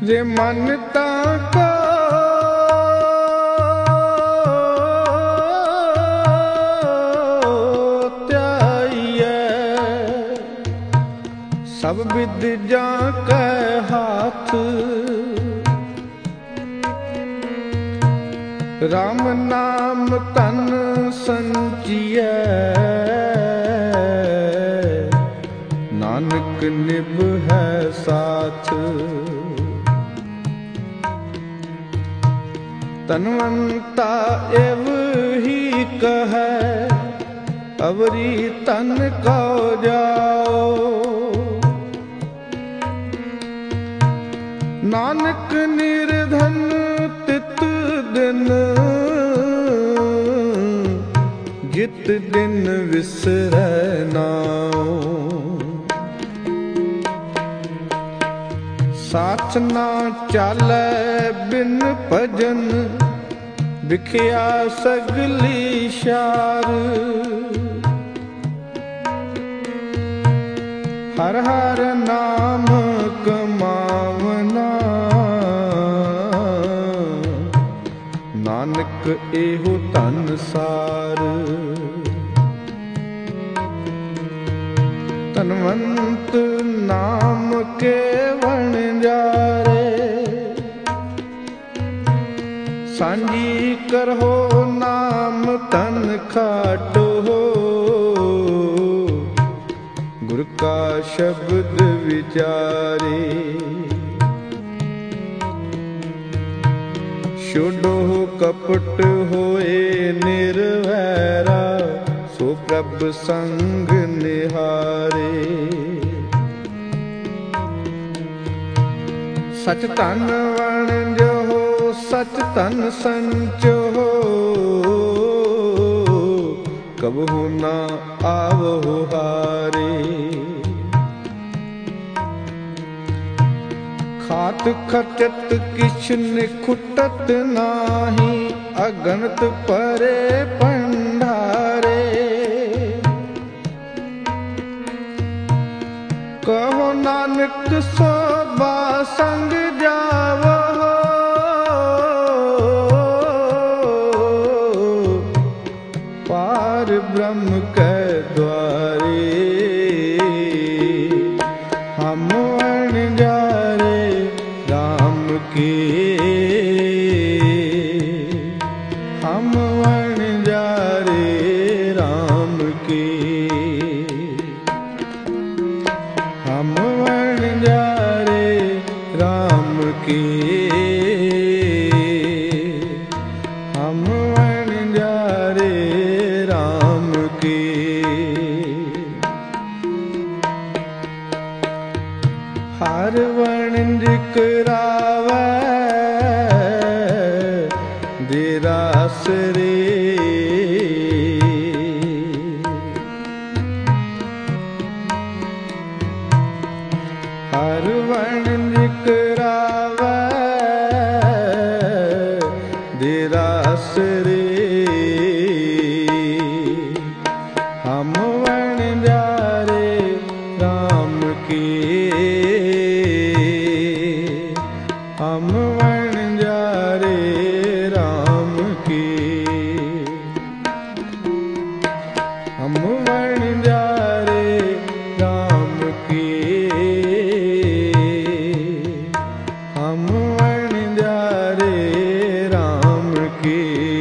जे मनता को त्याइए, सब विद जा के हाथ, राम नाम तन संचिए, नानक निभ है साथ। तनवंता एव ही कहे, अवरी तन को जाओ, नानक निर्धन तित दिन, जित दिन विसरै नाओ। साथ ना चालै बिन भजन, विखिया सगली शार। हर हर नाम कमावना, नानक एहो धन सार। धनवंत नाम के वणजारे, सांझी करहो नाम तन खाटो। गुर का शब्द विचारे, छोड़ो कपट होए निर्वैरा, सो प्रभ संग निहारे। सच धन वणजो, सच धन संचो, कबहु ना आवहु हारे। खात खचत किछ निखुटत नाही, अगणत परे भंडारे। कहो नानक सोबा संग जावो, पार ब्रह्म के द्वारे। हम वणजारे राम के, हम वणजारे राम के, हम वणजारे राम के, हम वणजारे राम के। हर वणज करावै दिरास रे, हर वणज करावै दिरास रे। हम वणजारे राम के, हम वणजारे राम के, हम वणजारे राम के, हम वणजारे राम के।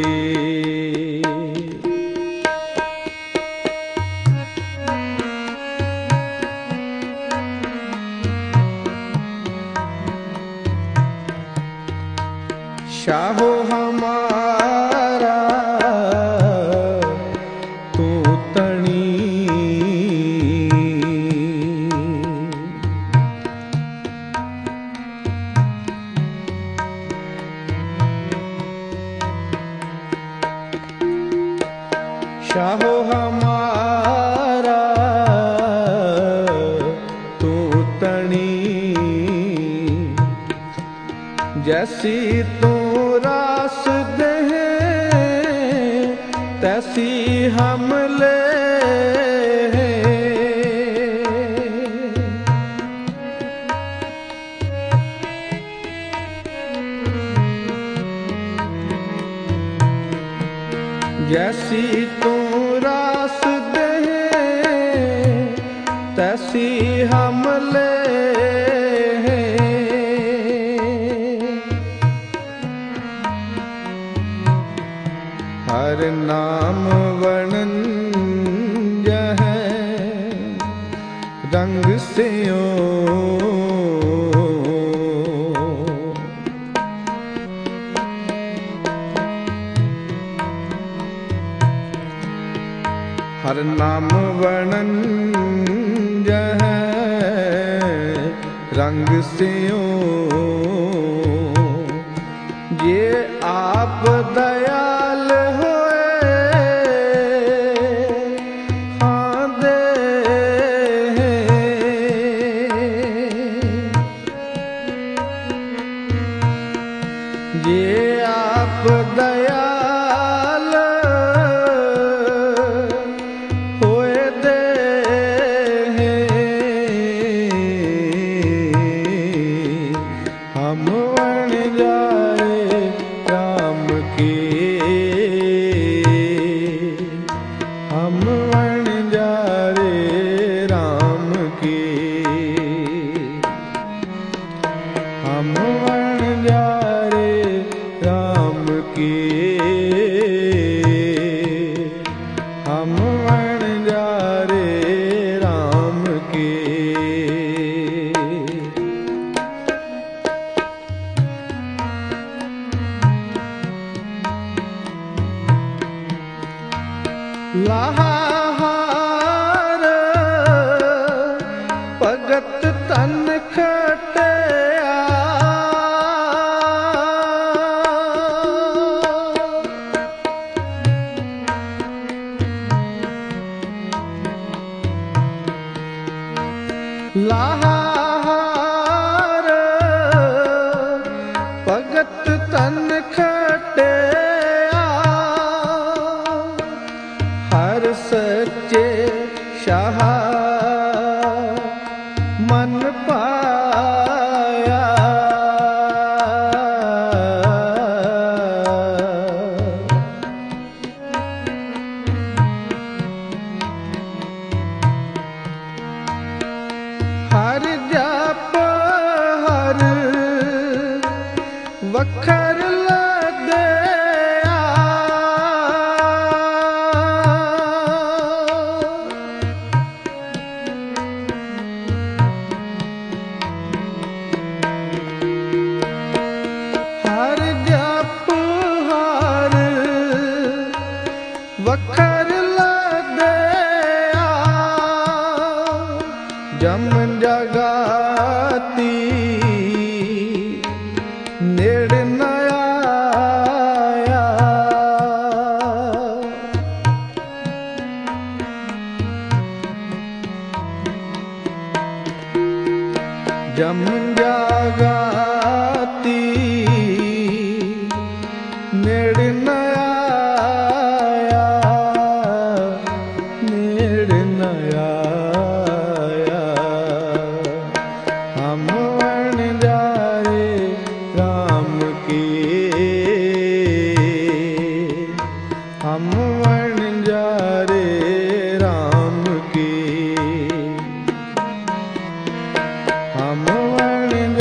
शाहो हमारा तू तणी, शाहो हमारा तू तणी। जैसी तू रास दे, तैसी हम ले। सियो हर नाम वर्णन जह रंग सियो ये आप दयाल ये आप दयाल होए दे हम बन जाए राम के हम बन जाए राम के हम बन जाए राम के हम बन जा रे राम के लाहार भगत तन खटे लाहार भगत तन खटे हर सच्चे शाह मन पाया हर जाप हर वखर लदे हर जाप हर वखर लदे जम जगाती नेड़ न आया जम जगाती नेड़ न आया नेड़ न आया हम बन जा रे राम के हम बन जा रे राम के हम बन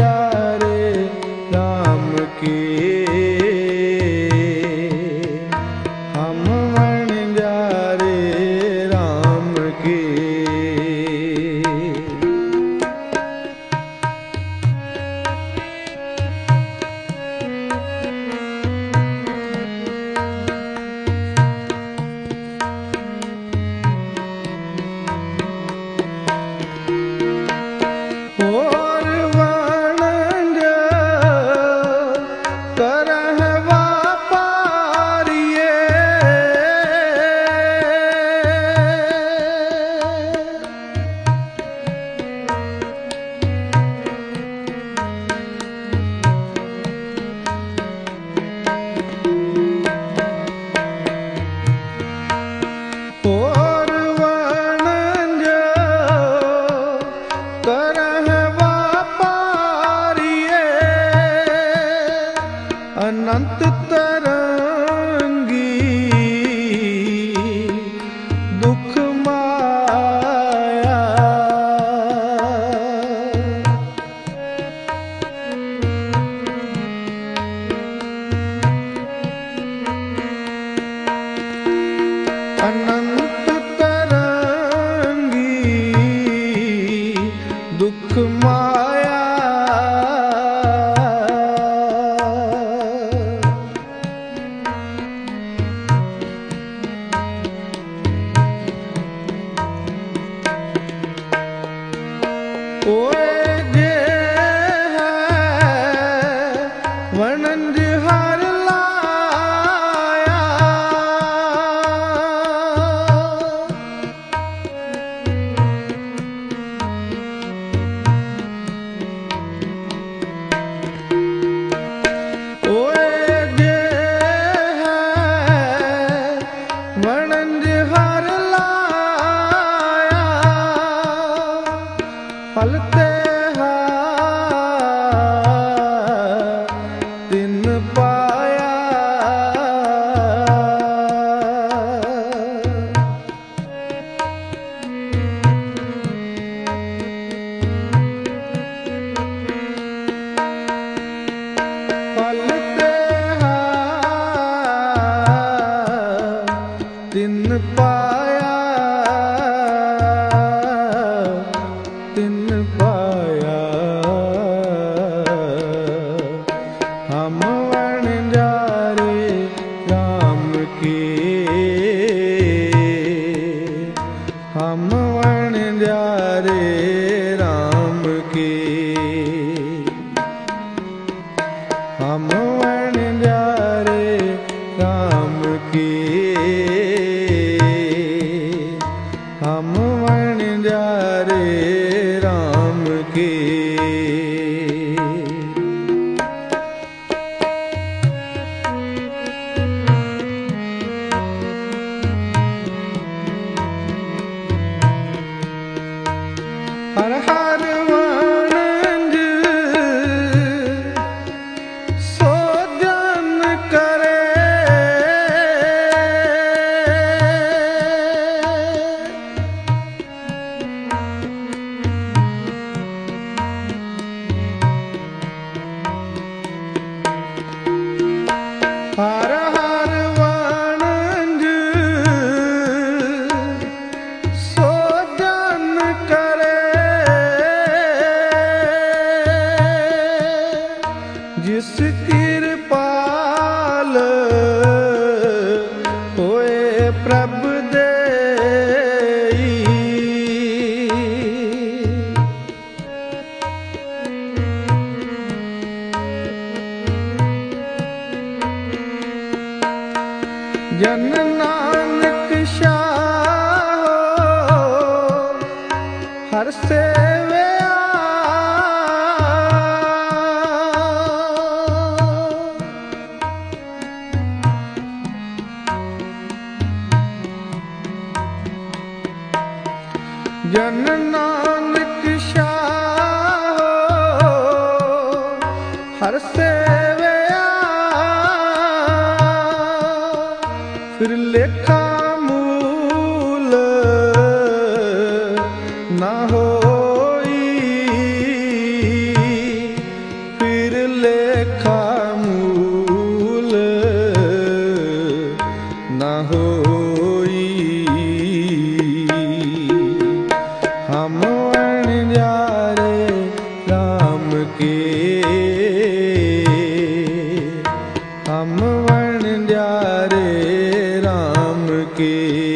ओए जे है वणंज हर लाया, ओए जे है वणंज हर लाया, फल ते तिन पाया। फल ते तिन पाया, तिन पाया। हम वणजारे राम के, हम वणजारे राम के, हम वणजारे राम के, हम वणजारे राम के। हर हर वणंज सो जन करे, हर हर वणंज सो जन करे, जिस कृपाल होए प्रभ देई। जन नानक शाहो हर सेवया, जन नानक शाहो हर सेवया, फिर लेखा मूल ना होई, फिर लेखा मूल ना होई। हम वणजारे राम के, हम वणजारे राम के।